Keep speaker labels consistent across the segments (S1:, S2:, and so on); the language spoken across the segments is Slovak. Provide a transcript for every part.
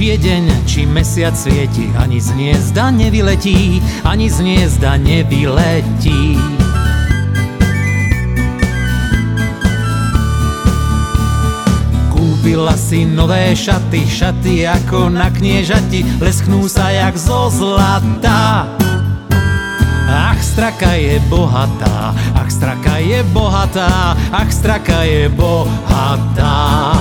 S1: Či je deň, či mesiac svieti, ani z hniezda nevyletí, ani z hniezda nevyletí. Kúpila si nové šaty, šaty ako na kniežati, lesknú sa jak zo zlata. Ach, straka je bohatá, ach, straka je bohatá, ach, straka je bohatá.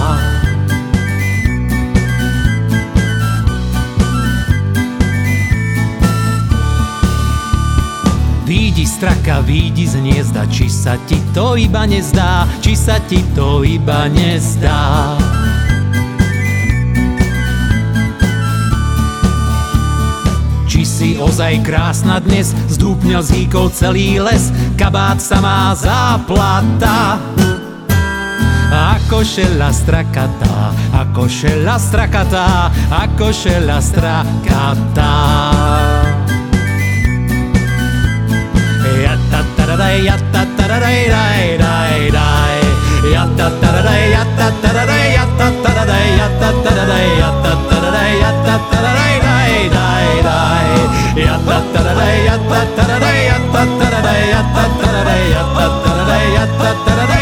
S1: Výjdi straka, výjdi z hniezda, či sa ti to iba nezdá, či sa ti to iba nezdá. Či si ozaj krásna dnes, zdúpňal z hýkov celý les, kabát sa má záplata. Ako šela strakatá, ako šela strakatá, ako šela strakatá. Yatataraday, yatataraday, daj, daj, daj. Yatataraday, yatataraday, yatataraday, yatataraday, yatataraday, yatataraday, daj, daj, daj. Yatataraday, yatataraday, yatataraday, yatataraday, yatataraday, yatataraday.